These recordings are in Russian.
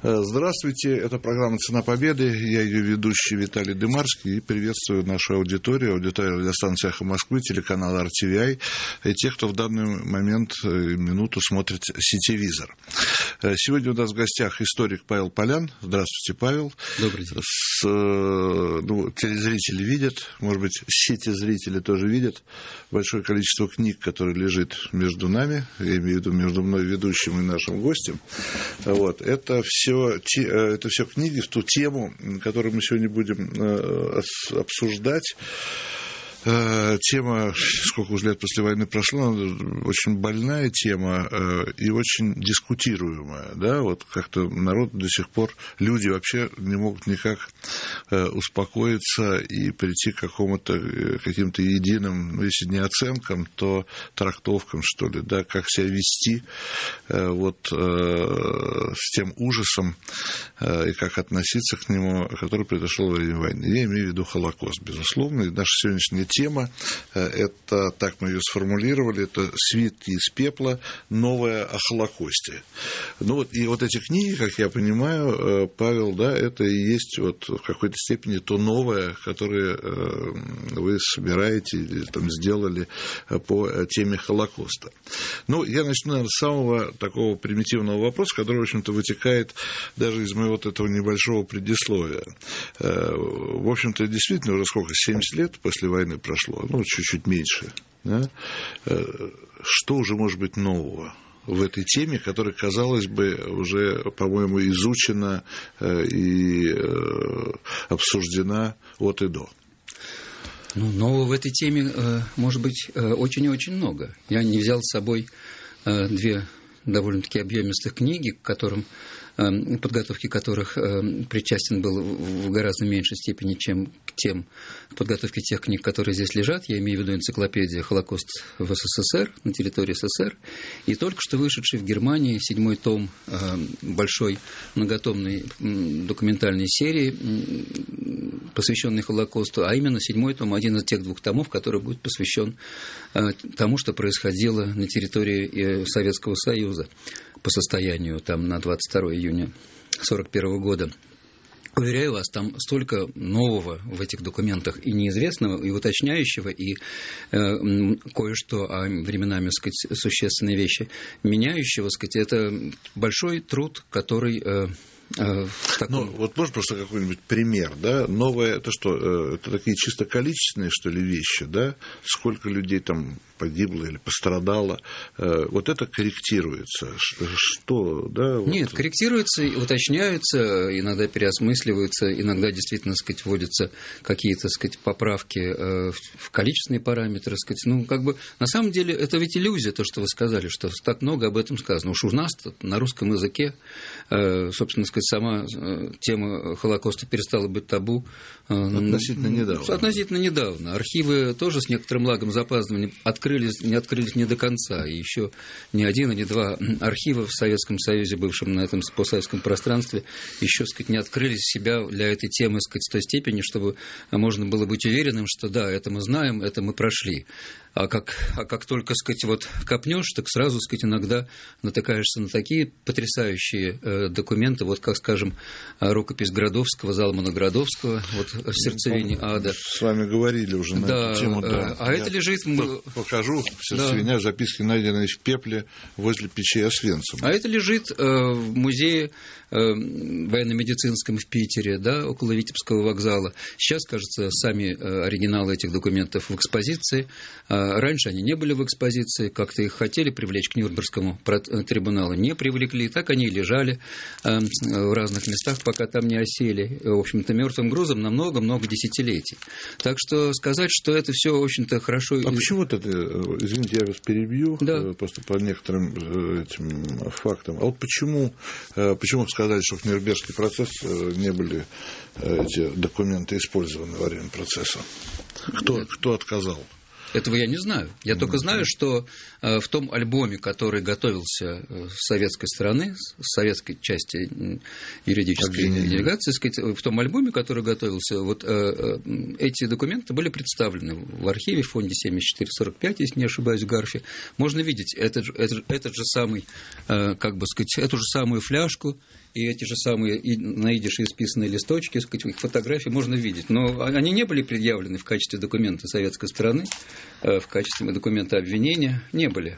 Здравствуйте, это программа «Цена победы». Я ее ведущий Виталий Дымарский и приветствую нашу аудиторию радиостанции «Эхо Москвы», телеканала RTVI и тех, кто в данный момент, минуту смотрит сетевизор. Сегодня у нас в гостях историк Павел Полян. Здравствуйте, Павел. Добрый день. Телезрители видят, может быть, сетезрители тоже видят большое количество книг, которые лежит между нами, я имею в виду между мной, ведущим, и нашим гостем. Вот. Это все книги в ту тему, которую мы сегодня будем обсуждать. Тема, сколько уже лет после войны прошло, очень больная тема и очень дискутируемая. Да? Вот как-то народ до сих пор, люди вообще не могут никак успокоиться и прийти к каким-то единым, если не оценкам, то трактовкам, что ли, да, как себя вести с тем ужасом и как относиться к нему, который произошел во время войны. Я имею в виду Холокост, безусловно, и наша сегодняшняя тема, это, так мы ее сформулировали, это «Свитки из пепла. Новое о Холокосте». И вот эти книги, как я понимаю, Павел, да, это и есть в какой-то степени то новое, которое вы собираете или там сделали по теме Холокоста. Я начну, наверное, с самого такого примитивного вопроса, который, в общем-то, вытекает даже из моего этого небольшого предисловия. В общем-то, действительно, уже 70 лет после войны прошло, чуть-чуть меньше. Да? Что уже может быть нового в этой теме, которая, казалось бы, уже, по-моему, изучена и обсуждена от и до? Нового в этой теме может быть очень и очень много. Я не взял с собой две довольно-таки объемистых книги, к подготовке которых причастен был в гораздо меньшей степени, чем к подготовке тех книг, которые здесь лежат. Я имею в виду энциклопедию «Холокост в СССР», на территории СССР, и только что вышедший в Германии 7-й том большой многотомной документальной серии, посвященной Холокосту, а именно 7-й том, один из тех двух томов, который будет посвящен тому, что происходило на территории Советского Союза по состоянию там на 22 июня 1941 года. Уверяю вас, там столько нового в этих документах и неизвестного, и уточняющего, и кое-что, а временами, существенные вещи меняющего, это большой труд, который... можно просто какой-нибудь пример, да? Новое, это что, это такие чисто количественные, что ли, вещи, да? Сколько людей там погибло или пострадало, это корректируется, что, да? Нет, корректируется, уточняются, иногда переосмысливаются, иногда действительно, вводятся какие-то, поправки в количественные параметры, на самом деле это ведь иллюзия, то, что вы сказали, что так много об этом сказано. Уж у нас на русском языке, собственно, сама тема Холокоста перестала быть табу. Относительно недавно. Относительно недавно. Архивы тоже с некоторым лагом запаздывания не открылись не до конца. И еще ни один и ни два архива в Советском Союзе, бывшем на этом постсоветском пространстве, еще, не открыли себя для этой темы, с той степени, чтобы можно было быть уверенным, что да, это мы знаем, это мы прошли. А как только, копнешь, так сразу, иногда натыкаешься на такие потрясающие документы, как, скажем, рукопись Градовского, Залмана Градовского, в сердцевине ада. С вами говорили уже на эту тему. Да. А это лежит... Покажу, в сердцевине, записки, найденные в пепле возле печи Освенцима. А это лежит в музее военно-медицинском в Питере, да, около Витебского вокзала. Сейчас, кажется, сами оригиналы этих документов в экспозиции. Раньше они не были в экспозиции, как-то их хотели привлечь к Нюрнбергскому трибуналу, не привлекли, так они и лежали в разных местах, пока там не осели, в общем-то, мертвым грузом на много-много десятилетий. Так что сказать, что это все, в общем-то, хорошо... А почему это, извините, я вас перебью, да. Просто по некоторым этим фактам. А почему сказали, что в Нюрнбергский процесс не были эти документы использованы во время процесса? Кто отказал? Этого я не знаю. Я только знаю, что в том альбоме, который готовился с советской стороны, с советской части юридической делегации, в том альбоме, который готовился, эти документы были представлены в архиве, в фонде 7445, если не ошибаюсь, в Гарфе. Можно видеть этот же самый, эту же самую фляжку и эти же самые на идише исписанные листочки, их фотографии можно видеть. Но они не были предъявлены в качестве документа советской стороны, в качестве документа обвинения не были.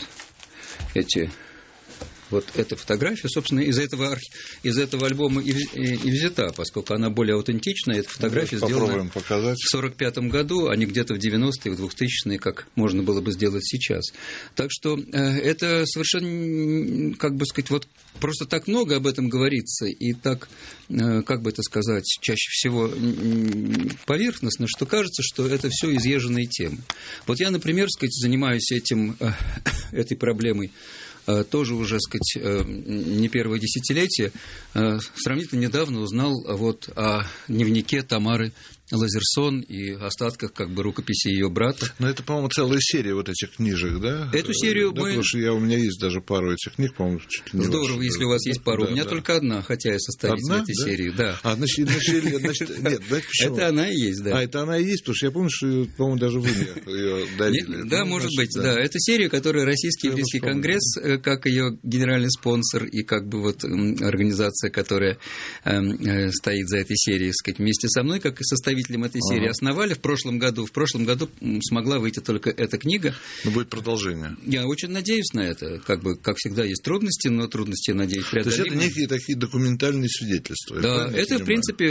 Вот эта фотография, собственно, из этого альбома и взята, поскольку она более аутентичная. Эта фотография сделана в 1945 году, а не где-то в 90-е, в 2000-е, как можно было бы сделать сейчас. Так что это совершенно, как бы сказать, вот просто так много об этом говорится, и так, как бы это сказать, чаще всего поверхностно, что кажется, что это все изъезженные темы. Вот я, например, сказать, занимаюсь этой проблемой тоже уже, сказать, не первое десятилетие, сравнительно недавно узнал вот о дневнике Тамары Лазерсон и остатках как бы рукописи ее брата. Но это, по-моему, целая серия вот этих книжек, да? Эту серию да, потому что у меня есть даже пару этих книг, по-моему, чуть ли не здорово, ваши, если у вас есть пару. Да, у меня только одна, хотя я составитель этой серии. Да. Значит, нет, да, почему? Это она и есть, да. Это она и есть, потому что я помню, что, по-моему, даже вы мне ее дарили. Да, может быть, да. Это серия, которую Российский еврейский конгресс, как ее генеральный спонсор и как бы вот организация, которая стоит за этой серией, сказать, вместе со мной, как и составителем этой серии, основали в прошлом году. В прошлом году смогла выйти только эта книга. Но будет продолжение. Я очень надеюсь на это. Как всегда, есть трудности, но трудности, надеюсь, преодолимы. То есть это некие такие документальные свидетельства. Да, это, в принципе,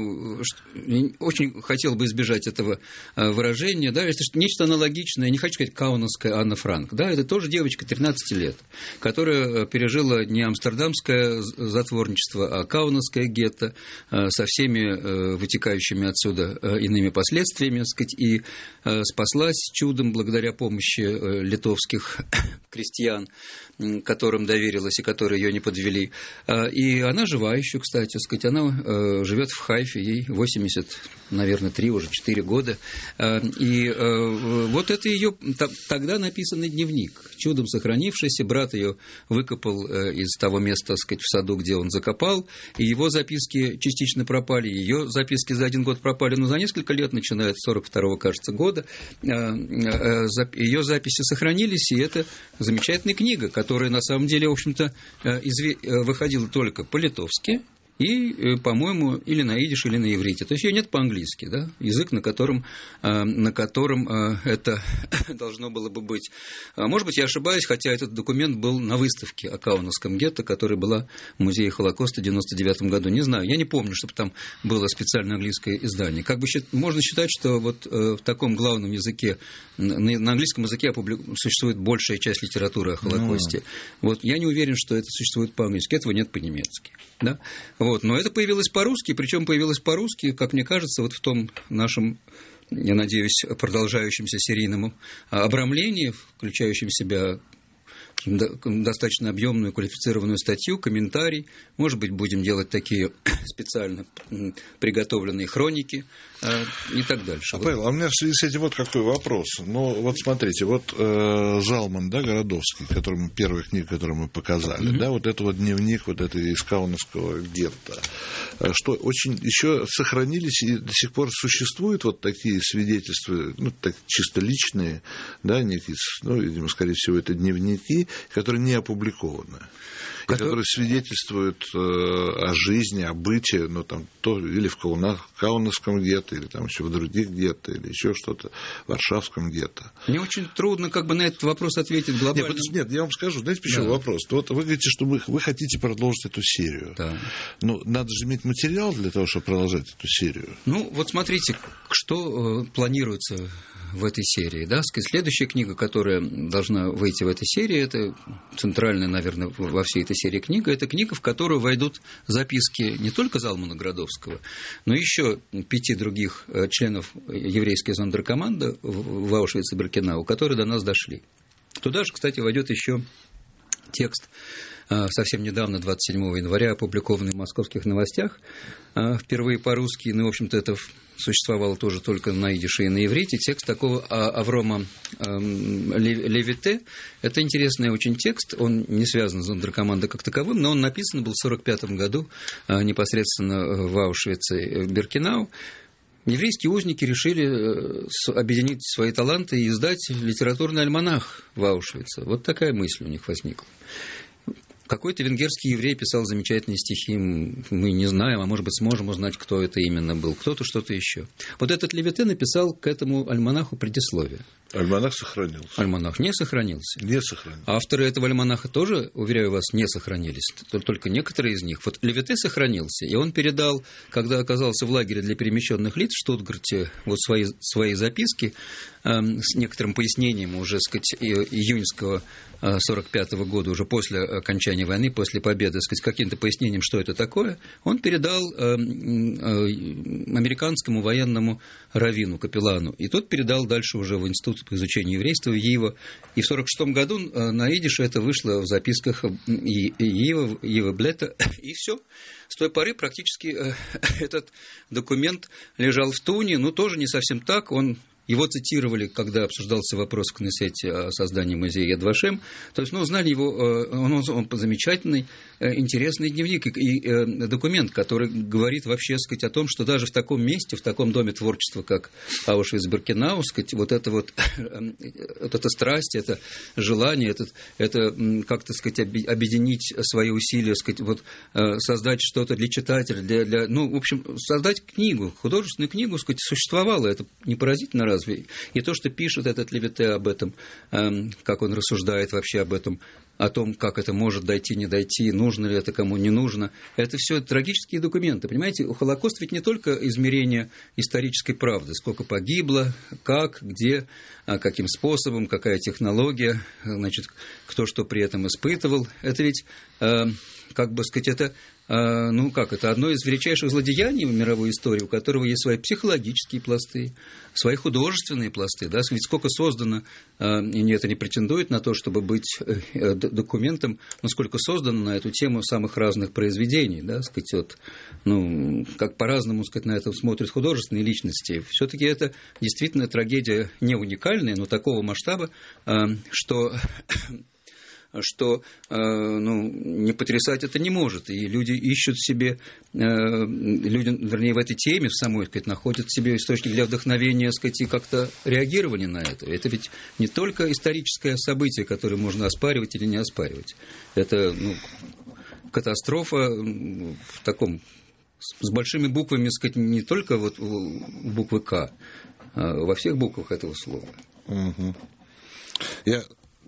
очень хотел бы избежать этого выражения. Да, это нечто аналогичное, не хочу сказать, каунасская Анна Франк. Да, это тоже девочка 13 лет, которая пережила не амстердамское затворничество, а каунасское гетто со всеми вытекающими отсюда иными последствиями, так сказать, и спаслась чудом благодаря помощи литовских крестьян, которым доверилась и которые ее не подвели. И она жива еще, кстати, так сказать, она живет в Хайфе, ей 80, наверное, 3, уже 4 года. И вот это ее тогда написанный дневник, чудом сохранившийся. Брат ее выкопал из того места, так сказать, в саду, где он закопал, и его записки частично пропали, ее записки за 1 год пропали, но за несколько лет, начиная с 42-го, кажется, года, ее записи сохранились, и это замечательная книга, которая, на самом деле, в общем-то, выходила только по-литовски и, по-моему, или на идиш, или на иврите. То есть ее нет по-английски, да? Язык, на котором это должно было бы быть. Может быть, я ошибаюсь, хотя этот документ был на выставке о Каунасском гетто, которая была в Музее Холокоста в 1999 году. Не знаю, я не помню, чтобы там было специальное английское издание. Как бы можно считать, что вот в таком главном языке, на английском языке существует большая часть литературы о Холокосте. Вот я не уверен, что это существует по-английски. Этого нет по-немецки. Да? Вот. Но это появилось по-русски, причем появилось по-русски, как мне кажется, вот в том нашем, я надеюсь, продолжающемся серийному обрамлении, включающем в себя достаточно объемную квалифицированную статью, комментарий. Может быть, будем делать такие специально приготовленные хроники и так дальше. Павел, а у меня в связи с этим вот какой вопрос. Ну, вот смотрите, вот Залман, да, Городовский, первая книга, которую мы показали, да, вот это вот дневник вот этой из Каунасского гетто, что очень еще сохранились и до сих пор существуют вот такие свидетельства, ну, так, чисто личные, да, некие, ну, видимо, скорее всего, это дневники, которые не опубликованы, которые свидетельствуют о жизни, о быте, ну, там, или в Каунасском гетто, или там еще в других гетто, или еще что-то, в Варшавском гетто. Мне очень трудно как бы на этот вопрос ответить глобально. Нет, я вам скажу, знаете, почему вопрос? Вот вы говорите, что вы хотите продолжить эту серию. Да. Ну, надо же иметь материал для того, чтобы продолжать эту серию. Ну, вот смотрите, что планируется в этой серии. Да? Следующая книга, которая должна выйти в этой серии, это центральная, наверное, во всей этой серии книга, это книга, в которую войдут записки не только Залмана Городовского, но еще 5 других членов еврейской зондеркоманды в Аушвице-Биркенау, которые до нас дошли. Туда же, кстати, войдет еще текст, совсем недавно, 27 января, опубликованный в «Московских новостях», впервые по-русски, но, в общем-то, это существовало тоже только на идише и на иврите, текст такого Аврома Левите. Это интересный очень текст, он не связан с зондеркомандой как таковым, но он написан был в 1945 году непосредственно в Аушвице-Биркенау. Еврейские узники решили объединить свои таланты и издать литературный альманах в Аушвице. Вот такая мысль у них возникла. Какой-то венгерский еврей писал замечательные стихи, мы не знаем, а может быть сможем узнать, кто это именно был, кто-то что-то еще. Вот этот Левите написал к этому альманаху предисловие. Альманах сохранился. Альманах не сохранился. Не сохранился. Авторы этого альманаха тоже, уверяю вас, не сохранились. Только некоторые из них. Вот Левите сохранился, и он передал, когда оказался в лагере для перемещенных лиц в Штутгарте, вот свои записки с некоторым пояснением уже, сказать, июньского 1945 года, уже после окончания войны, после победы, сказать, каким-то пояснением, что это такое, он передал американскому военному раввину, капеллану. И тот передал дальше уже в Институт по изучению еврейства в Йива. И в 1946 году на идише это вышло в записках Йива Блета. И все. С той поры практически этот документ лежал в туне, но тоже не совсем так. Его цитировали, когда обсуждался вопрос в Кнессете о создании музея Яд Вашем. То есть, знали его, он замечательный, интересный дневник и документ, который говорит вообще, сказать, о том, что даже в таком месте, в таком доме творчества, как Аушвиц-Биркенау, сказать, вот эта страсть, это желание, это как-то, сказать, объединить свои усилия, сказать, создать что-то для читателя, в общем, создать книгу, художественную книгу, сказать, существовало. Это не поразительно разве? И то, что пишет этот Левите об этом, как он рассуждает вообще об этом, о том, как это может дойти, не дойти, нужно ли это, кому не нужно, это все трагические документы. Понимаете, Холокост ведь не только измерение исторической правды, сколько погибло, как, где, каким способом, какая технология, значит, кто что при этом испытывал. Это ведь, как бы сказать, это одно из величайших злодеяний в мировой истории, у которого есть свои психологические пласты, свои художественные пласты. Да? Ведь сколько создано, и это не претендует на то, чтобы быть документом, но сколько создано на эту тему самых разных произведений. Да? Сказать, как по-разному, сказать, на это смотрят художественные личности. Все-таки это действительно трагедия не уникальная, но такого масштаба, что не потрясать это не может. И люди ищут себе, вернее, в этой теме, в самой, сказать, находят себе источник для вдохновения, сказать, и как-то реагирования на это. Это ведь не только историческое событие, которое можно оспаривать или не оспаривать. Это катастрофа в таком, с большими буквами, сказать, не только буквы «К», а во всех буквах этого слова. Угу. Я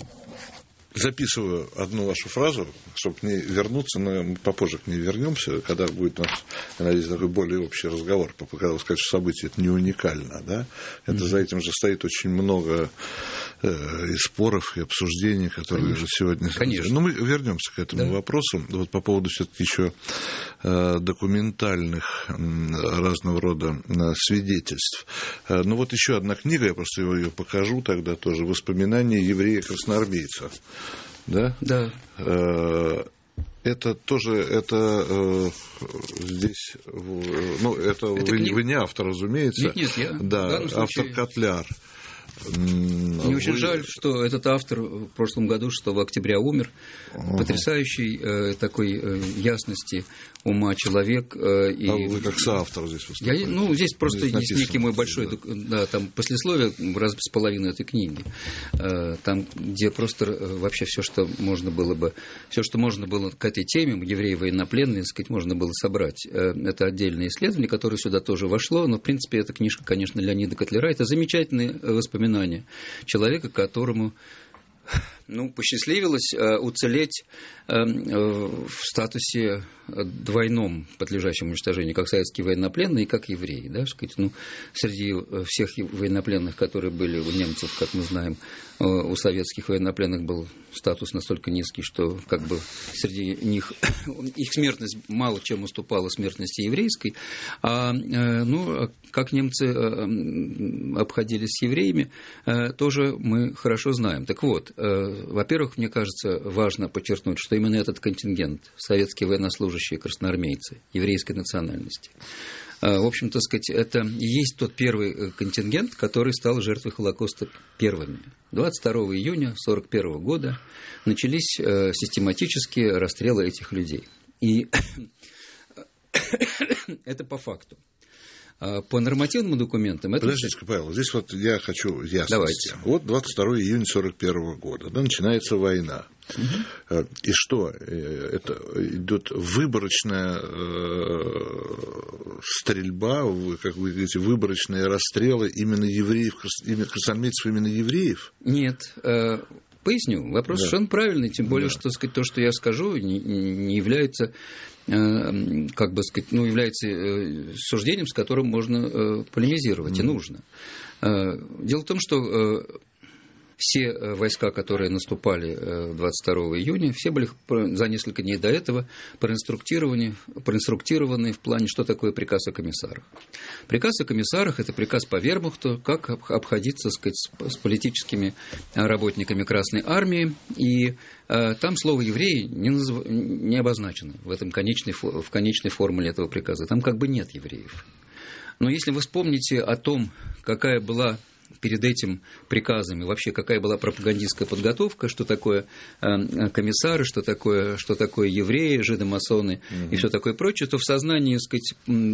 записываю одну вашу фразу, чтобы не вернуться, но мы попозже к ней вернемся, когда будет у нас, я надеюсь, такой более общий разговор, когда вы скажете, что событие это не уникально, да? Это за этим же стоит очень много и споров, и обсуждений, которые уже сегодня... Конечно. Но мы вернемся к этому вопросу. Вот по поводу все-таки еще документальных разного рода свидетельств. Ну вот еще одна книга, я просто ее покажу тогда тоже, «Воспоминания еврея-красноармейца». Да? Да. Это тоже, здесь, это вы не автор, разумеется. Нет, я. Да, автор Котляр. Мне очень жаль, что этот автор в прошлом году, 6 октября, умер. Потрясающей такой ясности ума человек. Вы как соавтор здесь выступаете? Здесь просто есть некий мой большой... там послесловие раз с половиной этой книги. Там, где просто вообще все, что можно было к этой теме, евреи военнопленные, сказать, можно было собрать. Это отдельное исследование, которое сюда тоже вошло. Но, в принципе, эта книжка, конечно, Леонида Котляра. Это замечательные воспоминания человека, которому посчастливилось уцелеть в статусе двойном, подлежащем уничтожению, как советские военнопленные и как евреи. Да, сказать, среди всех военнопленных, которые были у немцев, как мы знаем, у советских военнопленных был статус настолько низкий, что как бы среди них их смертность мало чем уступала смертности еврейской. Как немцы обходились с евреями, тоже мы хорошо знаем. Так вот, во-первых, мне кажется, важно подчеркнуть, что именно этот контингент, советские военнослужащие, красноармейцы, еврейской национальности, в общем-то, сказать, это и есть тот первый контингент, который стал жертвой Холокоста первыми. 22 июня 1941 года начались систематические расстрелы этих людей. И это по факту. по нормативным документам... Подождите, Павел, здесь вот я хочу ясности. Давайте. Вот 22 июня 1941 года, да, начинается война. И что? Это идет выборочная стрельба, как вы говорите, выборочные расстрелы именно евреев, именно красноармейцев, именно евреев? Нет. Поясню. Вопрос совершенно правильный, тем более, что, сказать, то, что я скажу, не является, как бы сказать, является суждением, с которым можно полемизировать, и нужно. Дело в том, что все войска, которые наступали 22 июня, все были за несколько дней до этого проинструктированы в плане, что такое приказ о комиссарах. Приказ о комиссарах – это приказ по вермахту, как обходиться, сказать, с политическими работниками Красной Армии, и там слово «евреи» не обозначено в конечной формуле этого приказа. Там как бы нет евреев. Но если вы вспомните о том, какая была перед этим приказом и вообще какая была пропагандистская подготовка, что такое комиссары, что такое евреи, жидомасоны и все такое прочее, то в сознании, так сказать,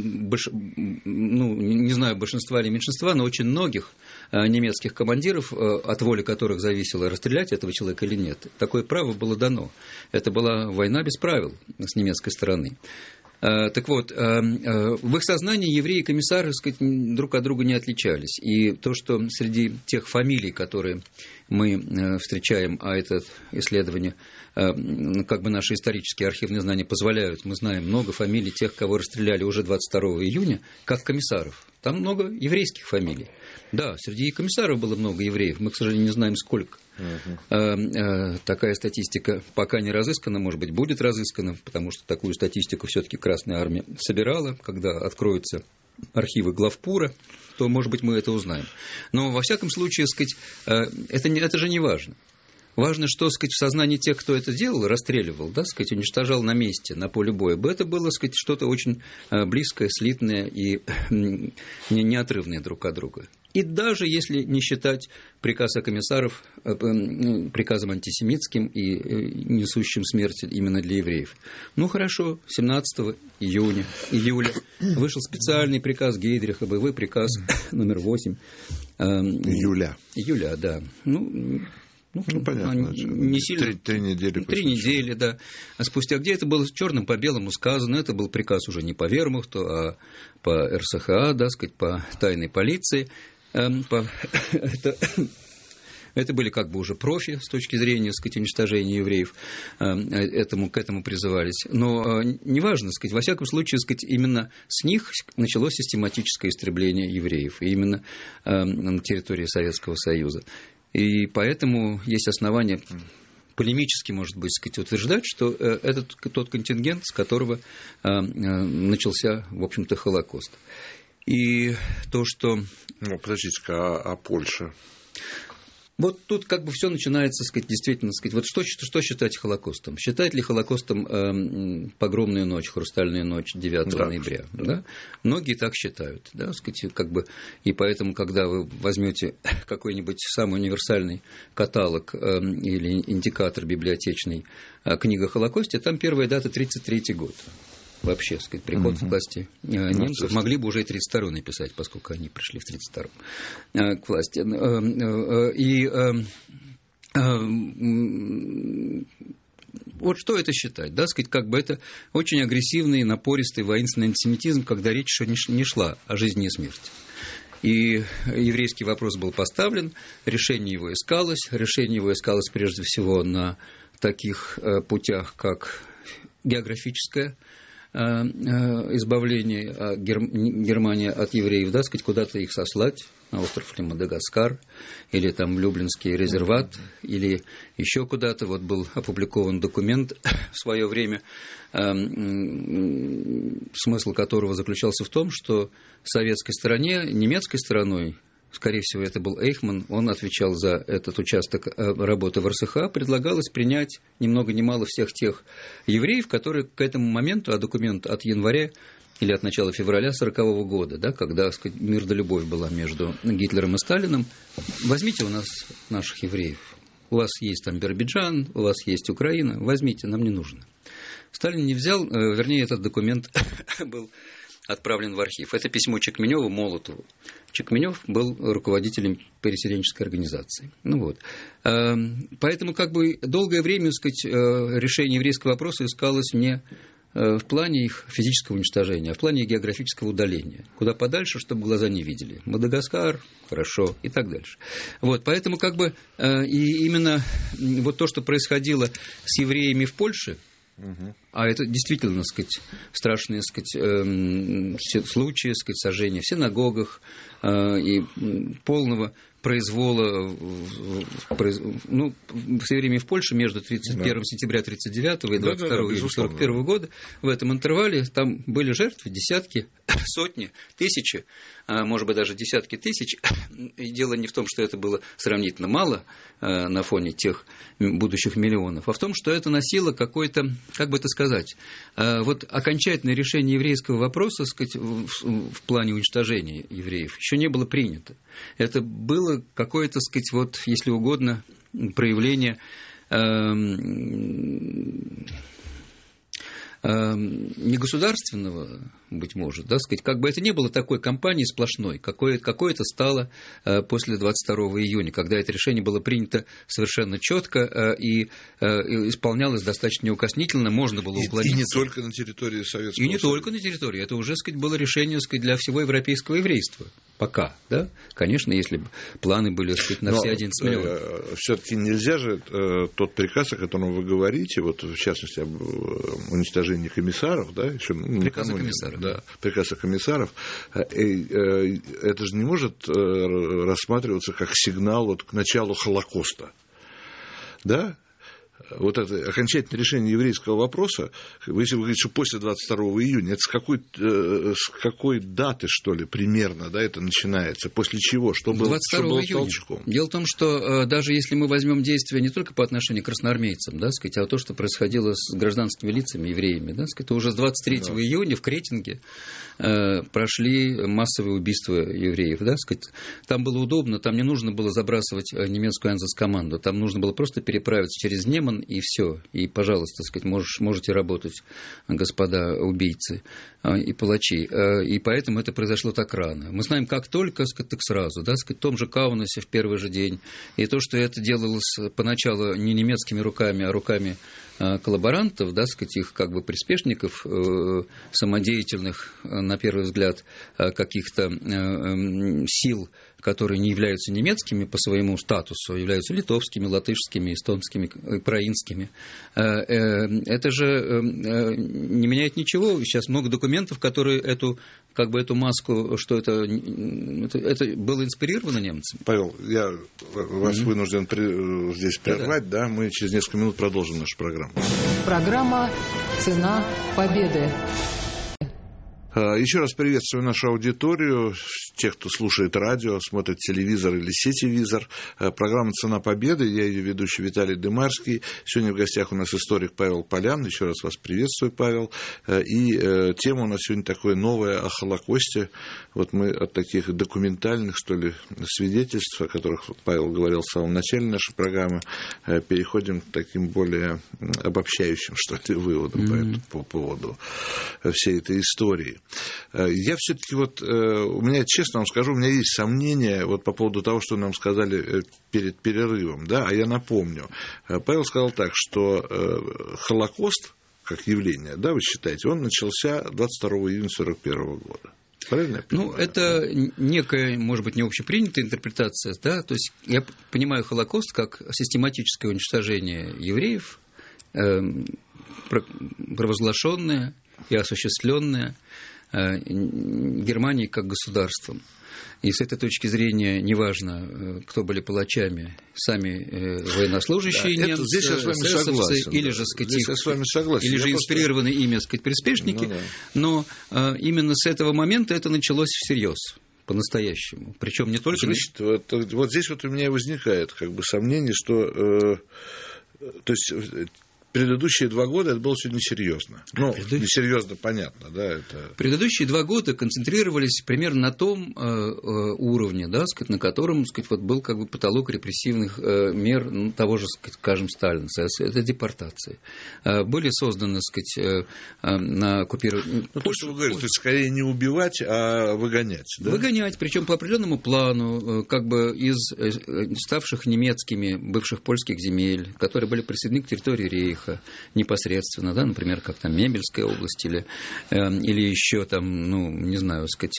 не знаю, большинства или меньшинства, но очень многих немецких командиров, от воли которых зависело, расстрелять этого человека или нет, такое право было дано. Это была война без правил с немецкой стороны. Так вот, в их сознании евреи и комиссары, так сказать, друг от друга не отличались. И то, что среди тех фамилий, которые мы встречаем, а это исследование, как бы наши исторические архивные знания позволяют, мы знаем много фамилий тех, кого расстреляли уже 22 июня, как комиссаров. Там много еврейских фамилий. Да, среди комиссаров было много евреев, мы, к сожалению, не знаем, сколько. Такая статистика пока не разыскана, может быть, будет разыскана, потому что такую статистику все-таки Красная Армия собирала. Когда откроются архивы главпура, то, может быть, мы это узнаем. Но, во всяком случае, сказать, это же не важно. Важно, что, сказать, в сознании тех, кто это делал, расстреливал, да, сказать, уничтожал на месте, на поле боя, это было, сказать, что-то очень близкое, слитное и неотрывное друг от друга. И даже если не считать приказ о комиссаров приказом антисемитским и несущим смерть именно для евреев. Ну, хорошо, 17 июля вышел специальный приказ Гейдриха, боевой приказ номер 8. Июля, да. Понятно. Не сильно. 3 недели. 3 недели, да. А спустя где это было черным по белому сказано, это был приказ уже не по вермахту, а по РСХА, да, сказать, по тайной полиции. Это были как бы уже профи с точки зрения, так сказать, уничтожения евреев, к этому призывались. Но неважно, так сказать, во всяком случае, так сказать, именно с них началось систематическое истребление евреев, и именно на территории Советского Союза. И поэтому есть основания полемически, может быть, сказать, утверждать, что это тот контингент, с которого начался, в общем-то, Холокост. И то, что... Подождите-ка, а Польша? Вот тут как бы все начинается, сказать, действительно, сказать, вот что считать Холокостом? Считать ли Холокостом погромную ночь, хрустальную ночь 9 ноября? Да? Многие так считают, да, сказать, как бы, и поэтому, когда вы возьмете какой-нибудь самый универсальный каталог или индикатор библиотечный «Книга о Холокосте», там первая дата 1933 год. Вообще, сказать, приход к власти немцев могли бы уже и 1932 написать, поскольку они пришли в 1932 к власти. И вот что это считать? Да, сказать, как бы это очень агрессивный, напористый, воинственный антисемитизм, когда речь еще не шла о жизни и смерти. И еврейский вопрос был поставлен, решение его искалось прежде всего на таких путях, как географическое избавление Германии от евреев, да, сказать, куда-то их сослать, на остров Мадагаскар, или там Люблинский резерват, или еще куда-то. Вот был опубликован документ в свое время, смысл которого заключался в том, что советской стороне, немецкой стороной, скорее всего, это был Эйхман, он отвечал за этот участок работы в РСХА, предлагалось принять ни много ни мало всех тех евреев, которые к этому моменту, а документ от января или от начала февраля 1940 года, да, когда, так сказать, мир да любовь была между Гитлером и Сталиным, возьмите у нас наших евреев. У вас есть там Биробиджан, у вас есть Украина, возьмите, нам не нужно. Сталин не взял, вернее, этот документ был отправлен в архив. Это письмо Чекменёва Молотову. Чекменёв был руководителем переселенческой организации. Поэтому долгое время, решение еврейского вопроса искалось не в плане их физического уничтожения, а в плане географического удаления. Куда подальше, чтобы глаза не видели. Мадагаскар, хорошо, и так дальше. Поэтому и именно то, что происходило с евреями в Польше, а это действительно, страшные, случаи, сожжения в синагогах и полного произвола все время в Польше между 31 сентября 1939 и 22 июня 1941 года. В этом интервале там были жертвы, десятки, сотни, тысячи, может быть, даже десятки тысяч. И дело не в том, что это было сравнительно мало на фоне тех будущих миллионов, а в том, что это носило какое-то, окончательное решение еврейского вопроса, в плане уничтожения евреев еще не было принято. Это было какое-то, если угодно, проявление не государственного, быть может, это не было такой кампании сплошной, какое-то стало после 22 июня, когда это решение было принято совершенно четко и исполнялось достаточно неукоснительно, можно было уклониться. И не только на территории Советского Союза. И не только на территории, это уже, было решение, для всего европейского еврейства. Пока, да? Конечно, если бы планы были, на все 11 миллионов. Все-таки нельзя же тот приказ, о котором вы говорите, в частности, об уничтожении комиссаров, да, еще приказ о комиссарах. Да, приказ о комиссаров, это же не может рассматриваться как сигнал к началу Холокоста, да? Это окончательное решение еврейского вопроса, если вы говорите, что после 22 июня, это с какой даты, что ли, примерно, да, это начинается? После чего? Что было толчком? Дело в том, что даже если мы возьмем действия не только по отношению к красноармейцам, а то, что происходило с гражданскими лицами, евреями, то уже с 23 июня в Кретинге прошли массовые убийства евреев, там было удобно, там не нужно было забрасывать немецкую Айнзац-команду, там нужно было просто переправиться через Неман, и все, и, пожалуйста, можете работать, господа убийцы и палачи, и поэтому это произошло так рано. Мы знаем, как только, так сразу, в том же Каунасе в первый же день, и то, что это делалось поначалу не немецкими руками, а руками коллаборантов, их приспешников, самодеятельных, на первый взгляд, каких-то сил, которые не являются немецкими по своему статусу, являются литовскими, латышскими, эстонскими, украинскими. Это же не меняет ничего. Сейчас много документов, которые эту маску, что это было инспирировано немцами. Павел, я вас вынужден здесь прервать, да? Мы через несколько минут продолжим нашу программу. Программа «Цена победы». Еще раз приветствую нашу аудиторию, тех, кто слушает радио, смотрит телевизор или сетевизор. Программа «Цена победы». Я ее ведущий Виталий Дымарский. Сегодня в гостях у нас историк Павел Полян. Еще раз вас приветствую, Павел. И тема у нас сегодня такая новая о Холокосте. Мы от таких документальных, что ли, свидетельств, о которых Павел говорил в самом начале нашей программы, переходим к таким более обобщающим, что ли, выводам по поводу всей этой истории. Я все-таки у меня, честно вам скажу, у меня есть сомнения по поводу того, что нам сказали перед перерывом, да, а я напомню. Павел сказал так, что Холокост, как явление, да, вы считаете, он начался 22 июня 1941 года. Правильно я понимаю? Это некая, может быть, не общепринятая интерпретация, да, то есть я понимаю Холокост как систематическое уничтожение евреев, провозглашенное и осуществленное Германией как государством. И с этой точки зрения неважно, кто были палачами, сами военнослужащие немцы, здесь я с вами согласен, или же, или же инспирированные ими, приспешники, но именно с этого момента это началось всерьез. По-настоящему. Причем не только... Значит, здесь у меня возникает сомнение, что... то есть предыдущие 2 года это было все несерьезно. Ну, несерьезно, понятно, да, это... Предыдущие 2 года концентрировались примерно на том уровне, да, сказать, на котором, сказать, вот был как бы потолок репрессивных мер того же, скажем, Сталина. Это депортации. Были созданы, сказать, на оккупировании... Ну, то, что вы говорите, скорее не убивать, а выгонять, да? Выгонять, причем по определенному плану, как бы из ставших немецкими бывших польских земель, которые были присоединены к территории Рейха непосредственно, да, например, как там Мебельская область или еще там, ну, не знаю, сказать,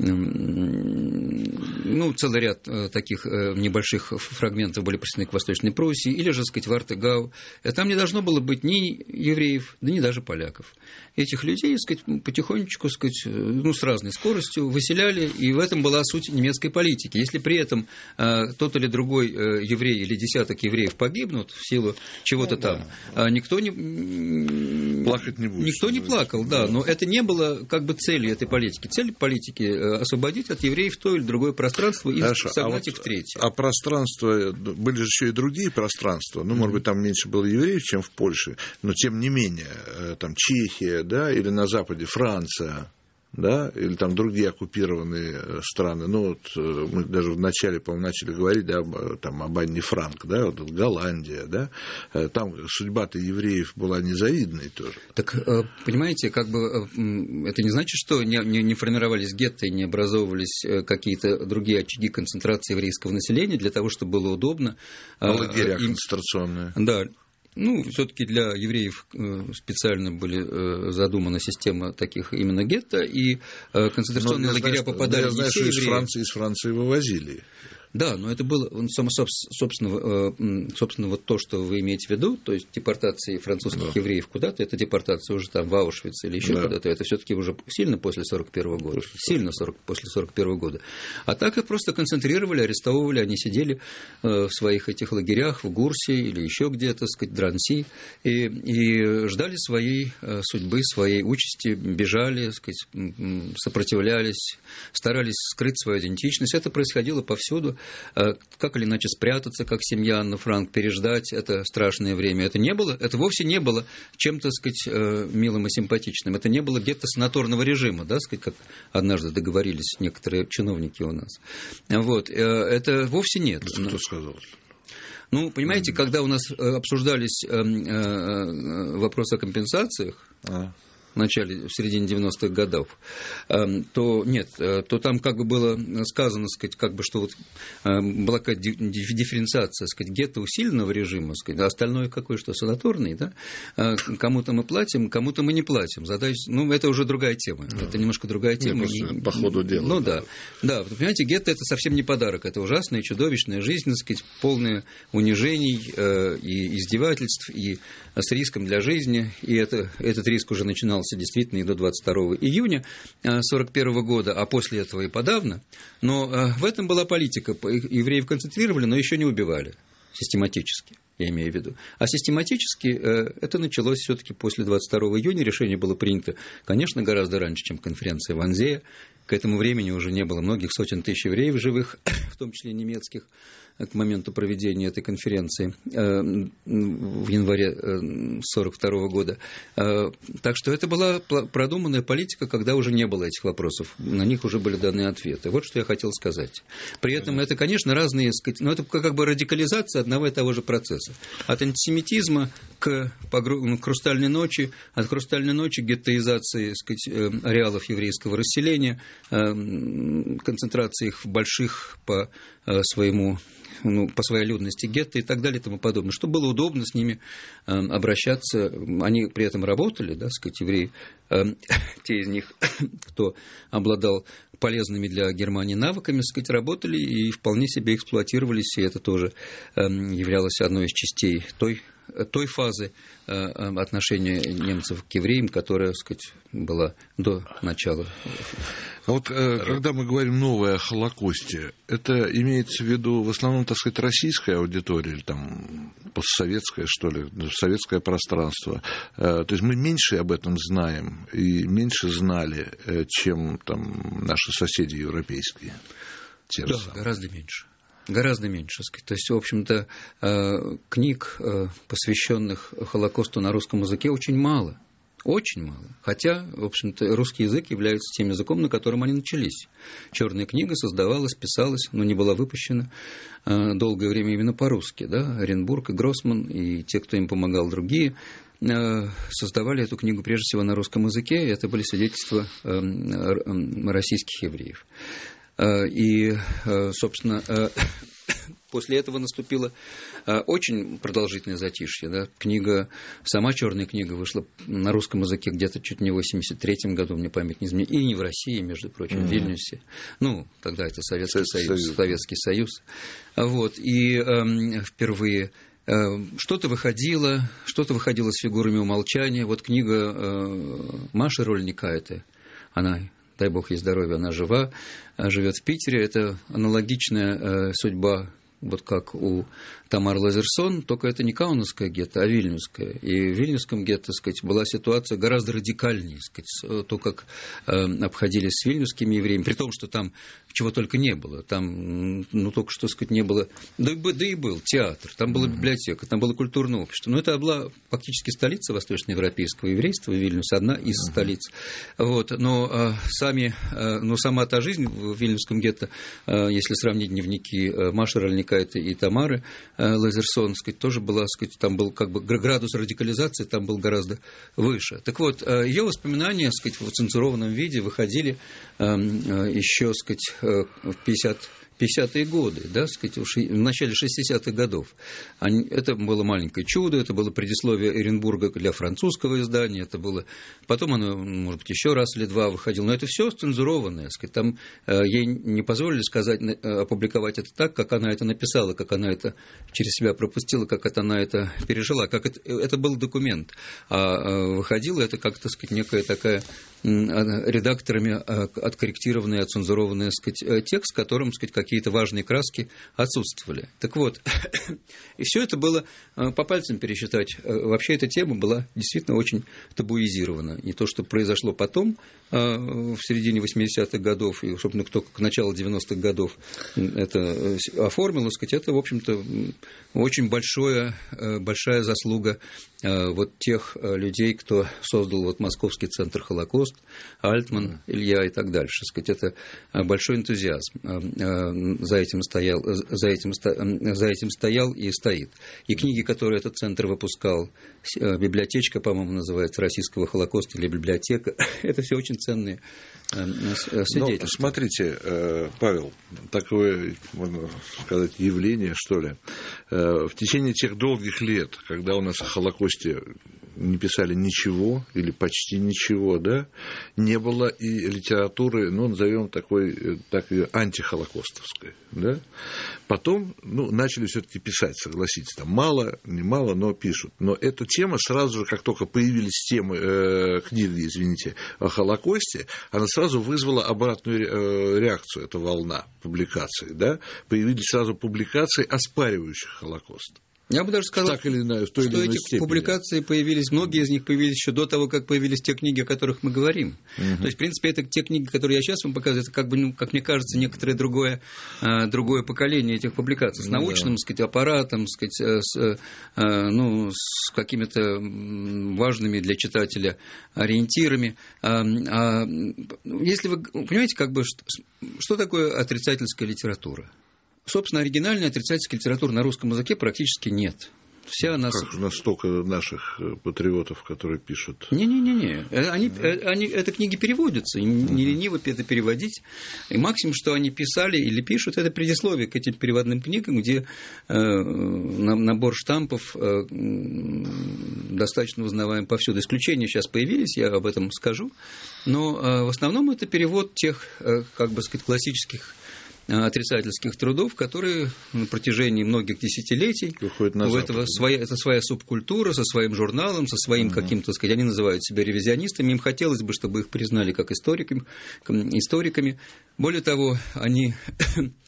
ну, целый ряд таких небольших фрагментов были присоединены к Восточной Пруссии, или же, сказать, в Артегау. Там не должно было быть ни евреев, да ни даже поляков. Этих людей, сказать, потихонечку, сказать, ну, с разной скоростью выселяли, и в этом была суть немецкой политики. Если при этом тот или другой еврей или десяток евреев погибнут в силу чего-то там, никто не... Плакать не будет. Никто не плакал, да, но это не было как бы целью этой политики. Цель политики – освободить от евреев то или другое пространство и согнать их в третье. А пространство, были же еще и другие пространства, ну, может быть, там меньше было евреев, чем в Польше, но тем не менее, там Чехия, да, или на Западе Франция, да, или там другие оккупированные страны. Ну, вот мы даже вначале, по-моему, начали говорить, да, там, об Анне Франк, да, вот Голландия, да, там судьба-то евреев была незавидной тоже. Так, понимаете, как бы это не значит, что не формировались гетто и не образовывались какие-то другие очаги концентрации еврейского населения для того, чтобы было удобно. Лагеря концентрационные. Да. Ну, все-таки для евреев специально были задумана система таких именно гетто, и концентрационные лагеря попадали не все евреи. Из Франции вывозили. Да, но это было, собственно, вот то, что вы имеете в виду, то есть депортации французских евреев куда-то, это депортация уже там в Аушвиц или еще куда-то, это все-таки уже сильно после 1941 года, после 1941 года. А так их просто концентрировали, арестовывали, они сидели в своих этих лагерях, в Гурсе или еще где-то, сказать, Дранси, и ждали своей судьбы, своей участи, бежали, сказать, сопротивлялись, старались скрыть свою идентичность. Это происходило повсюду. Как или иначе спрятаться, как семья Анны Франк, переждать это страшное время. Это вовсе не было чем-то, сказать, милым и симпатичным. Это не было гетто санаторного режима, да, сказать, как однажды договорились некоторые чиновники у нас. Вот. Это вовсе нет. Кто сказал? Ну, понимаете, когда у нас обсуждались вопросы о компенсациях, в середине 90-х годов, то там как бы было сказано, сказать, как бы, что вот была какая-то дифференциация, сказать, гетто усиленного режима, сказать, а остальное какое, что санаторный, да, кому-то мы платим, кому-то мы не платим. Это уже другая тема, это немножко другая тема. По ходу дела. Ну да, понимаете, гетто это совсем не подарок, это ужасная, чудовищная жизнь, так сказать, полная унижений и издевательств, и с риском для жизни, и этот риск уже начинался действительно и до 22 июня 1941 года, а после этого и подавно. Но в этом была политика. Евреев концентрировали, но еще не убивали систематически, я имею в виду. А систематически это началось все-таки после 22 июня. Решение было принято, конечно, гораздо раньше, чем конференция в Анзее. К этому времени уже не было многих сотен тысяч евреев живых, в том числе немецких, к моменту проведения этой конференции в январе 1942 года. Так что это была продуманная политика, когда уже не было этих вопросов, на них уже были даны ответы. Вот что я хотел сказать. При этом это, конечно, разные, но это как бы радикализация одного и того же процесса. От антисемитизма к «Хрустальной ночи», от «Хрустальной ночи» к геттоизации, сказать, ареалов еврейского расселения, концентрации их в больших по своей людности гетто и так далее и тому подобное. Чтобы было удобно с ними обращаться. Они при этом работали, да, сказать, евреи, те из них, кто обладал полезными для Германии навыками, сказать, работали и вполне себе эксплуатировались, и это тоже являлось одной из частей той фазы отношения немцев к евреям, которая, так сказать, была до начала. А вот когда мы говорим «новое» о Холокосте, это имеется в виду в основном, так сказать, российская аудитория или там постсоветское, что ли, советское пространство? То есть мы меньше об этом знаем и меньше знали, чем там наши соседи европейские. Да, гораздо меньше. Гораздо меньше. То есть, в общем-то, книг, посвященных Холокосту на русском языке, очень мало. Очень мало. Хотя, в общем-то, русский язык является тем языком, на котором они начались. «Черная книга» создавалась, писалась, но не была выпущена долгое время именно по-русски. Да? Оренбург и Гроссман, и те, кто им помогал, другие, создавали эту книгу прежде всего на русском языке, и это были свидетельства российских евреев. И, собственно, после этого наступило очень продолжительное затишье. Да? Сама «Черная книга» вышла на русском языке где-то чуть не в 1983 году, мне память не изменяет, и не в России, между прочим, в Вильнюсе. Ну, тогда это Советский Союз. Вот. И впервые что-то выходило с фигурами умолчания. Вот книга Маши Рольника, она, дай бог ей здоровья, она жива, живет в Питере. Это аналогичная судьба, вот как у Тамары Лазерсон, только это не Каунасское гетто, а Вильнюсское. И в Вильнюсском гетто, так сказать, была ситуация гораздо радикальнее, так сказать, то, как обходились с вильнюсскими евреями, при том, что там чего только не было. Там, только что, так сказать, не было... Да и был театр, там была библиотека, там было культурное общество. Но это была фактически столица восточноевропейского еврейства, Вильнюс, одна из столиц. Вот. Но сама та жизнь в Вильнюсском гетто, если сравнить дневники Маши Рольника и Тамары Лазерсон, сказать, тоже была, сказать, там был как бы градус радикализации там был гораздо выше. Так вот, ее воспоминания, сказать, в цензурованном виде выходили еще, сказать, в 50-е годы, да, сказать, в начале 60-х годов. Это было «Маленькое чудо», это было предисловие Оренбурга для французского издания, это было... Потом оно, может быть, еще раз или два выходило, но это все цензурованное, сказать, там ей не позволили опубликовать это так, как она это написала, как она это через себя пропустила, как она это пережила, как это был документ. А выходило это как, так сказать, некая такая редакторами откорректированный, оцензурованный, так сказать, текст, в котором, так сказать, какие-то важные краски отсутствовали. Так вот, и все это было по пальцам пересчитать. Вообще эта тема была действительно очень табуизирована. И то, что произошло потом, в середине 80-х годов, и, собственно, кто к началу 90-х годов это оформил, так сказать, это, в общем-то, очень большая заслуга вот тех людей, кто создал вот Московский центр «Холокост», Альтман, Илья и так дальше. Сказать, это большой энтузиазм за этим стоял и стоит. И книги, которые этот центр выпускал, библиотечка, по-моему, называется, «Российского Холокоста» или библиотека, это все очень ценные свидетельства. Смотрите, Павел, такое, можно сказать, явление, что ли. В течение тех долгих лет, когда у нас о Холокосте не писали ничего или почти ничего, да, не было и литературы, назовем так антихолокостовской, да. Потом, начали все-таки писать, согласитесь, там мало, не мало, но пишут. Но эта тема сразу же, как только появились книги, о Холокосте, она сразу вызвала обратную реакцию, эта волна публикаций, да. Появились сразу публикации, оспаривающих Холокост. Я бы даже сказал, так или иначе, что эти публикации появились, многие из них появились еще до того, как появились те книги, о которых мы говорим. То есть, в принципе, это те книги, которые я сейчас вам показываю, это, как бы, как мне кажется, некоторое другое поколение этих публикаций с научным, так сказать, аппаратом, так сказать, с какими-то важными для читателя ориентирами. Если вы понимаете, как бы, что такое отрицательская литература? Собственно, оригинальной отрицательской литературы на русском языке практически нет. Вся она... Как же настолько наших патриотов, которые пишут? Не-не-не. Это книги переводятся, им не лениво это переводить. И максимум, что они писали или пишут, это предисловие к этим переводным книгам, где набор штампов достаточно узнаваем повсюду. Исключения сейчас появились, я об этом скажу. Но в основном это перевод тех, как бы сказать, классических отрицательских трудов, которые на протяжении многих десятилетий это своя субкультура со своим журналом, со своим каким-то, так сказать, они называют себя ревизионистами, им хотелось бы, чтобы их признали как историками. Более того, они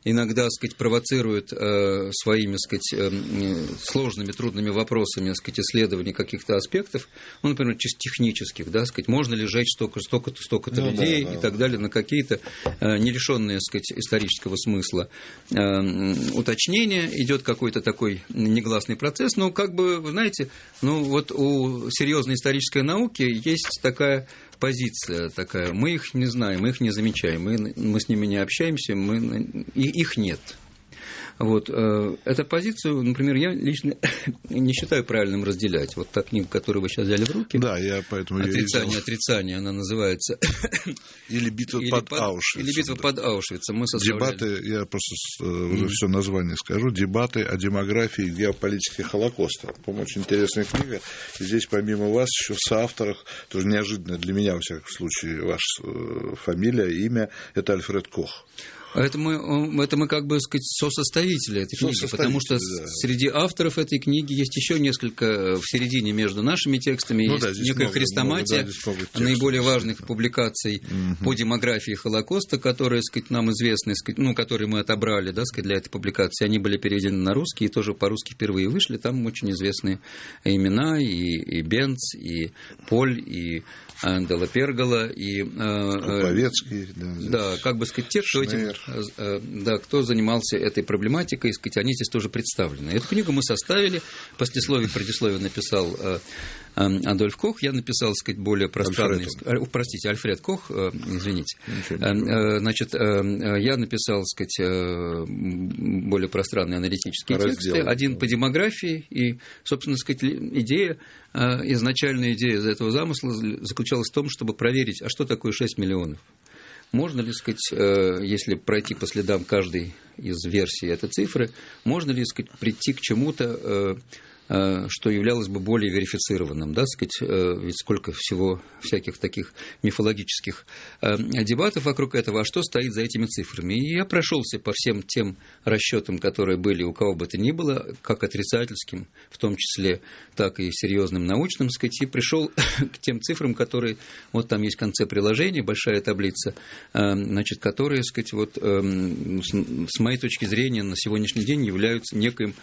иногда, так сказать, провоцирует своими, так сказать, сложными, трудными вопросами, так сказать, исследования каких-то аспектов, ну, например, чисто технических, да, так сказать, можно ли сжечь столько-то людей и так далее, на какие-то нерешенные, так сказать, исторического смысла уточнения, идет какой-то такой негласный процесс, но, как бы, вы знаете, ну, вот у серьезной исторической науки есть такая позиция такая, мы их не знаем, мы их не замечаем, мы с ними не общаемся, их нет. Вот, эту позицию, например, я лично не считаю правильным разделять. Вот та книга, которую вы сейчас взяли в руки, да, я поэтому «Отрицание», она называется. Или «Битва под Аушвицем». Или «Битва под Аушвицем». Мы составляли... Дебаты, я просто уже все название скажу, «Дебаты о демографии и геополитике Холокоста». По-моему, очень интересная книга. И здесь, помимо вас, еще в соавторах, тоже неожиданно для меня, во всяком случае, ваша фамилия, имя, это Альфред Кох. Это мы, как бы сказать, сосоставители этой книги, потому что среди авторов этой книги есть еще несколько в середине между нашими текстами, есть некая хрестоматия наиболее важных публикаций по демографии Холокоста, которые, сказать, нам известны, сказать, ну, которые мы отобрали, да, сказать, для этой публикации. Они были переведены на русский и тоже по-русски впервые вышли. Там очень известные имена, и Бенц, и Поль, и Делла Пергола, и Куповецкий, да, как бы сказать, те, кто этим, да, кто занимался этой проблематикой, сказать, они здесь тоже представлены. Эту книгу мы составили, послесловие, предисловие написал Адольф Кох, я написал, так сказать, более пространный... Альфред Кох, извините. Значит, я написал, так сказать, более пространные аналитические тексты. Один по демографии, и, собственно, сказать, изначальная идея этого замысла заключалась в том, чтобы проверить, а что такое 6 миллионов. Можно ли, сказать, если пройти по следам каждой из версий этой цифры, можно ли, сказать, прийти к чему-то, что являлось бы более верифицированным, да, сказать, ведь сколько всего всяких таких мифологических дебатов вокруг этого, а что стоит за этими цифрами. И я прошелся по всем тем расчетам, которые были у кого бы то ни было, как отрицательским, в том числе, так и серьезным научным, сказать, и пришел к тем цифрам, которые, вот там есть в конце приложения, большая таблица, значит, которые, сказать, вот, с моей точки зрения, на сегодняшний день являются неким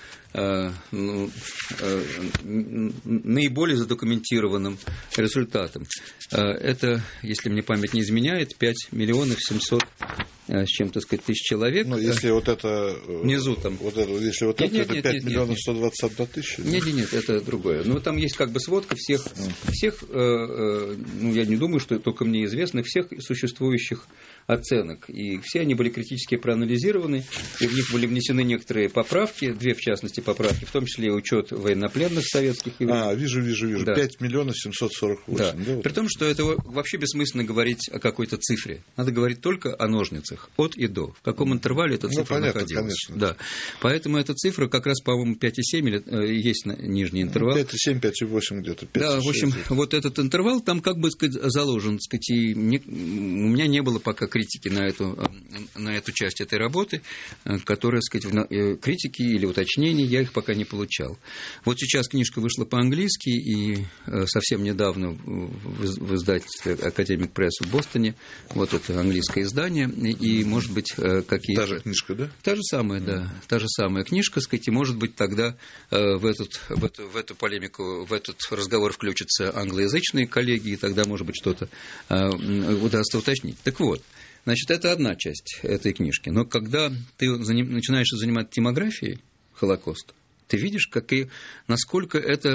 наиболее задокументированным результатом. Это, если мне память не изменяет, 5 миллионов 700 с чем-то, сказать, тысяч человек. Ну, если вот это... Внизу там... Вот это, если вот нет, это 5 миллионов 121 тысяча? Нет, это другое. Но там есть как бы сводка всех ну, я не думаю, что только мне известно, всех существующих оценок. И все они были критически проанализированы, и в них были внесены некоторые поправки, две, в частности, поправки, в том числе учет военнопленных советских. Вижу. Да. 5 миллионов 748. Да. При том, что это вообще бессмысленно говорить о какой-то цифре. Надо говорить только о ножницах, от и до. В каком интервале эта цифра находилась. Конечно. Да. Поэтому эта цифра как раз, по-моему, 5,7 есть нижний интервал. 5,7, 5,8 где-то. 5, да, 6, в общем, вот этот интервал там, как бы сказать, заложен, сказать, и у меня не было пока критики на эту часть этой работы, которая, сказать, критики или уточнений я их пока не получал. Вот сейчас книжка вышла по-английски, и совсем недавно в издательстве «Академик Пресс» в Бостоне, вот это английское издание, и, может быть, какие-то... Та же книжка, да? Та же самая, да, та же самая книжка, сказать, и, может быть, тогда в эту полемику, в этот разговор включатся англоязычные коллеги, и тогда, может быть, что-то удастся уточнить. Так вот, значит, это одна часть этой книжки. Но когда ты начинаешь заниматься демографией Холокоста, ты видишь, насколько это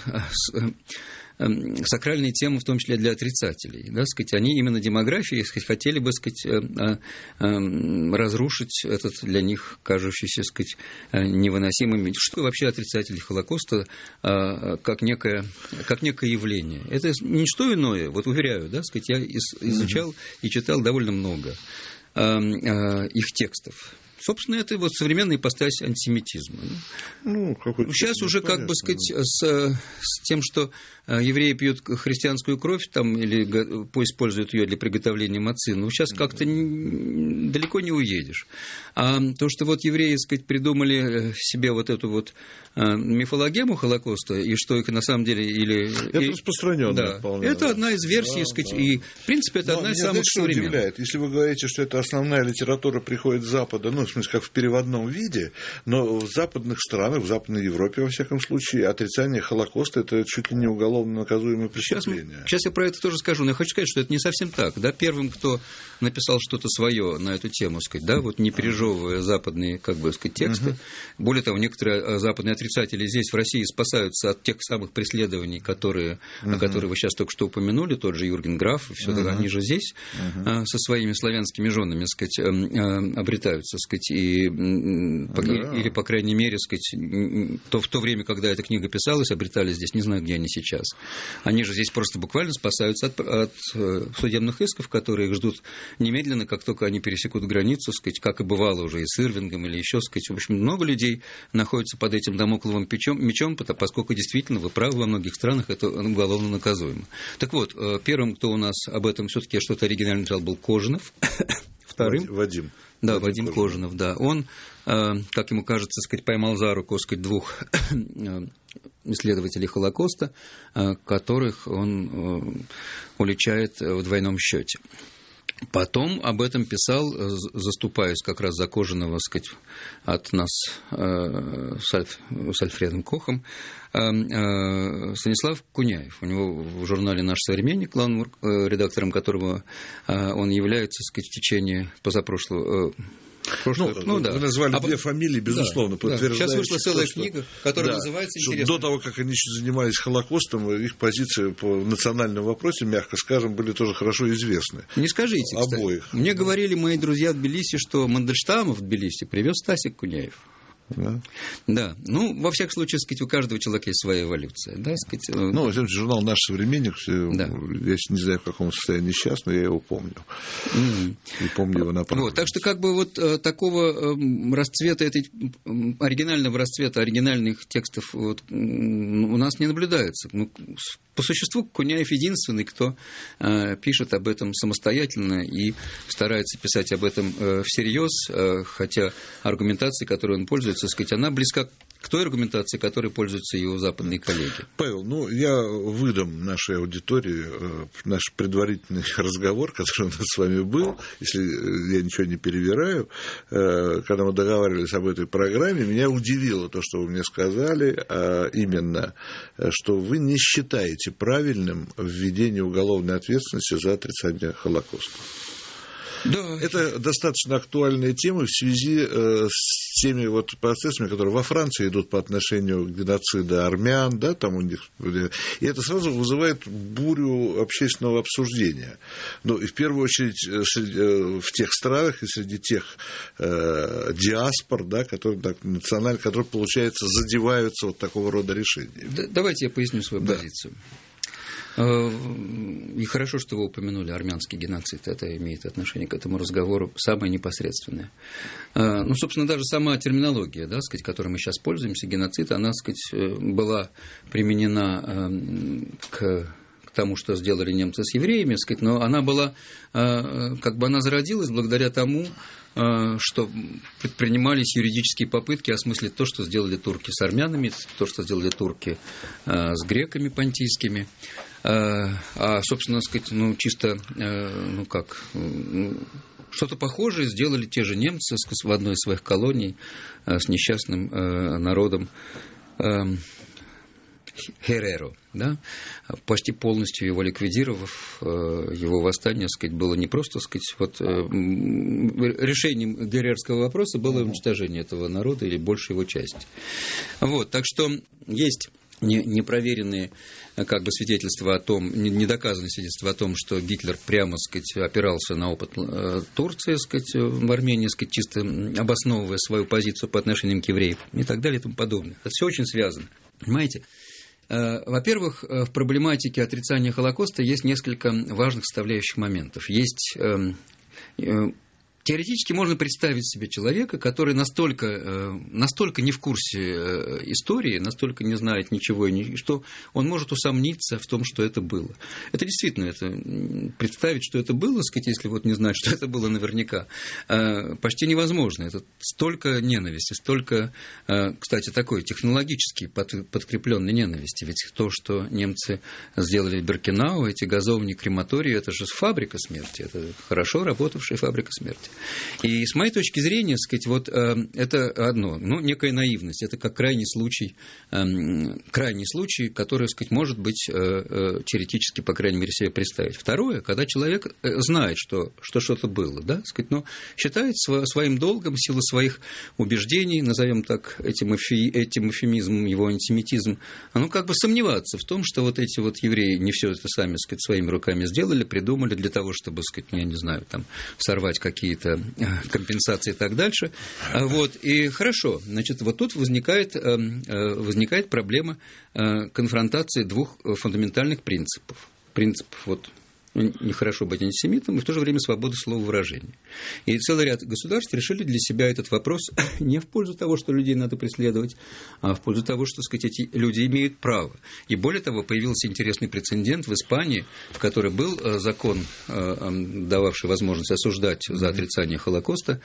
сакральные темы, в том числе для отрицателей. Да, сказать, они именно демографией, сказать, хотели бы, сказать, разрушить этот для них кажущийся, сказать, невыносимым. Что вообще отрицатели Холокоста как некое явление? Это не что иное, вот уверяю, да, сказать, я изучал и читал довольно много их текстов. Собственно, это вот современная ипостась антисемитизма. Сейчас уже, как бы сказать, с тем, что евреи пьют христианскую кровь там, или используют ее для приготовления мацы, сейчас как-то далеко не уедешь. А то, что вот евреи, сказать, придумали себе вот эту вот мифологему Холокоста, и что их на самом деле... Это распространённо вполне. Это одна из версий, сказать, и, в принципе, это одна из самых современных. Удивляет. Если вы говорите, что это основная литература приходит с Запада, в поверхность, как в переводном виде, но в западных странах, в Западной Европе, во всяком случае, отрицание Холокоста – это чуть ли не уголовно наказуемое преступление. Сейчас я про это тоже скажу, но я хочу сказать, что это не совсем так. Да? Первым, кто написал что-то свое на эту тему, сказать, да, вот не пережевывая западные, как бы сказать, тексты. Более того, некоторые западные отрицатели здесь, в России, спасаются от тех самых преследований, которые, о которых вы сейчас только что упомянули, тот же Юрген Граф, и все, они же здесь со своими славянскими женами, сказать, обретаются, сказать, или, по крайней мере, сказать, в то время, когда эта книга писалась, обретались здесь, не знаю, где они сейчас. Они же здесь просто буквально спасаются от судебных исков, которые их ждут немедленно, как только они пересекут границу, сказать, как и бывало уже и с Ирвингом, или еще, сказать, в общем, много людей находятся под этим дамокловым мечом, поскольку действительно, вы правы, во многих странах это уголовно наказуемо. Так вот, первым, кто у нас об этом все-таки что-то оригинально написал, был Кожинов. Вторым... Вадим. Да, Вадим Кожинов, да. Он, как ему кажется, сказать, поймал за руку, сказать, двух исследователей Холокоста, которых он уличает в двойном счете. Потом об этом писал, заступаясь как раз за Кожинова, сказать, от нас с Альфредом Кохом, Станислав Куняев. У него в журнале «Наш современник», главным редактором которого он является, сказать, в течение позапрошлого... Вы назвали две фамилии, безусловно, подтверждающие. Сейчас вышла целая книга, которая называется интересно. До того, как они занимались Холокостом, их позиции по национальным вопросам, мягко скажем, были тоже хорошо известны. Не скажите, обоих. Кстати. Мне говорили мои друзья в Тбилиси, что Мандельштама в Тбилиси привез Стасик Куняев. Да. Ну, во всяком случае, сказать, у каждого человека есть своя эволюция. Да, сказать, журнал «Наш современник», я не знаю, в каком состоянии сейчас, но я его помню. И помню его направо. Так что, как бы, вот такого расцвета, оригинального расцвета оригинальных текстов у нас не наблюдается. По существу, Куняев единственный, кто пишет об этом самостоятельно и старается писать об этом всерьез, хотя аргументация, которой он пользуется, сказать, она близка к той аргументации, которой пользуются его западные коллеги. Павел, я выдам нашей аудитории наш предварительный разговор, который у нас с вами был, если я ничего не перевираю. Когда мы договаривались об этой программе, меня удивило то, что вы мне сказали, именно, что вы не считаете правильным введение уголовной ответственности за отрицание Холокоста. Да. Это достаточно актуальная тема в связи с теми процессами, которые во Франции идут по отношению к геноциду армян, да, там у них, и это сразу вызывает бурю общественного обсуждения. И в первую очередь в тех странах и среди тех диаспор, да, которые получается, задеваются такого рода решениями. Давайте я поясню свою позицию. И хорошо, что вы упомянули армянский геноцид. Это имеет отношение к этому разговору самое непосредственное. Собственно, даже сама терминология, да, сказать, которой мы сейчас пользуемся, геноцид, она, сказать, была применена к тому, что сделали немцы с евреями, сказать, но она была, она зародилась благодаря тому, что предпринимались юридические попытки осмыслить то, что сделали турки с армянами, то, что сделали турки с греками понтийскими. Собственно, сказать, чисто, что-то похожее сделали те же немцы в одной из своих колоний с несчастным народом Хереро, да, почти полностью его ликвидировав, его восстание, сказать, было не просто, сказать, решением герерского вопроса было уничтожение этого народа или большей его части. Так что есть непроверенные свидетельства о том, недоказанные свидетельства о том, что Гитлер прямо, сказать, опирался на опыт Турции, сказать, в Армении, сказать, чисто обосновывая свою позицию по отношению к евреям и так далее и тому подобное. Это все очень связано. Понимаете? Во-первых, в проблематике отрицания Холокоста есть несколько важных составляющих моментов. Есть теоретически можно представить себе человека, который настолько не в курсе истории, настолько не знает ничего, что он может усомниться в том, что это было. Это действительно, представить, что это было, сказать, если не знать, что это было наверняка, почти невозможно. Это столько ненависти, столько, кстати, такой технологически подкрепленной ненависти. Ведь то, что немцы сделали в Биркенау, эти газовни, крематории, это же фабрика смерти, это хорошо работавшая фабрика смерти. И с моей точки зрения, так сказать, вот это одно, ну, некая наивность, это как крайний случай, который, так сказать, может быть теоретически, по крайней мере, себе представить. Второе, когда человек знает, что что-то было, да, так сказать, но считает своим долгом, в силу своих убеждений, назовем так этим эвфемизмом, его антисемитизм, ну, как бы сомневаться в том, что вот эти вот евреи не все это сами, так сказать, своими руками сделали, придумали для того, чтобы, так сказать, я не знаю, там, сорвать какие-то компенсации и так дальше. Вот, и хорошо, значит, вот тут возникает проблема конфронтации двух фундаментальных принципов. Принципов вот нехорошо быть антисемитом, и в то же время свобода слова выражения. И целый ряд государств решили для себя этот вопрос не в пользу того, что людей надо преследовать, а в пользу того, что, так сказать, эти люди имеют право. И более того, появился интересный прецедент в Испании, в которой был закон, дававший возможность осуждать за отрицание Холокоста,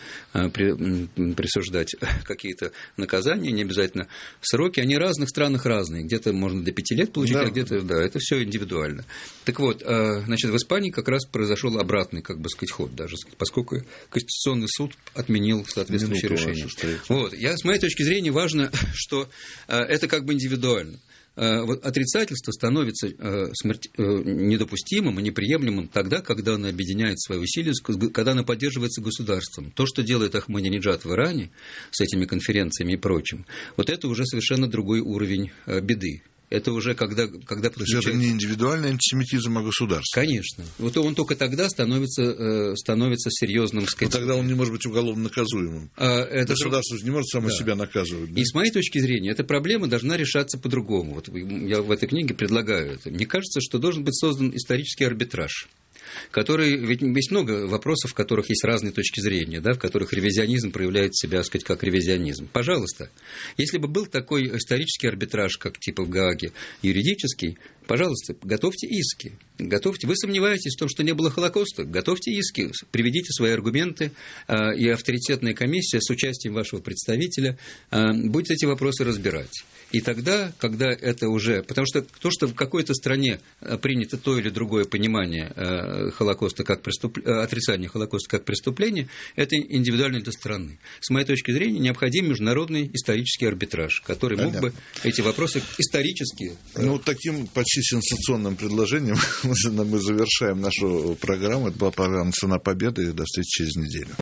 присуждать какие-то наказания, не обязательно сроки. Они в разных странах разные. Где-то можно до 5 лет получить, да. А где-то, да, это все индивидуально. Так вот, значит, в Испании как раз произошел обратный, как бы сказать, ход даже, поскольку Конституционный суд отменил соответствующее решение. Вот. С моей точки зрения важно, что это как бы индивидуально. Вот отрицательство становится недопустимым и неприемлемым тогда, когда оно объединяет свои усилия, когда оно поддерживается государством. То, что делает Ахмадинеджад в Иране с этими конференциями и прочим, вот это уже совершенно другой уровень беды. Это уже когда То есть это не индивидуальный антисемитизм, а государственный. Конечно. Вот он только тогда становится серьезным, сказать. Но тогда он не может быть уголовно наказуемым. Государство не может само себя наказывать. Да? И с моей точки зрения, эта проблема должна решаться по-другому. Вот я в этой книге предлагаю это. Мне кажется, что должен быть создан исторический арбитраж, который, ведь есть много вопросов, в которых есть разные точки зрения, да, в которых ревизионизм проявляет себя, так сказать, как ревизионизм. Пожалуйста, если бы был такой исторический арбитраж, как типа в Гааге, юридический, пожалуйста, готовьте иски. Вы сомневаетесь в том, что не было Холокоста? Готовьте иски, приведите свои аргументы, и авторитетная комиссия с участием вашего представителя будет эти вопросы разбирать. И тогда, когда это уже... Потому что то, что в какой-то стране принято то или другое понимание Холокоста как отрицание Холокоста как преступление, это индивидуально для страны. С моей точки зрения, необходим международный исторический арбитраж, который мог бы эти вопросы исторически... Ну, таким почти сенсационным предложением мы завершаем нашу программу. Это была программа «Цена победы». До встречи через неделю.